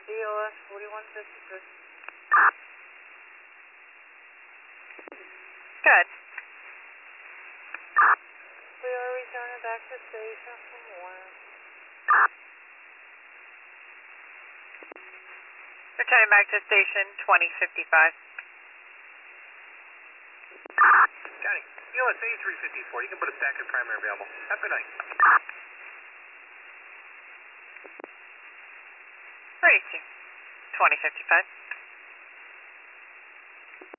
DOS 4153. Good. We are returning back to station from one. Returning back to station 2055. Johnny, ELS A354. You can put a stack of primary available. Have a good night. 32. 2055.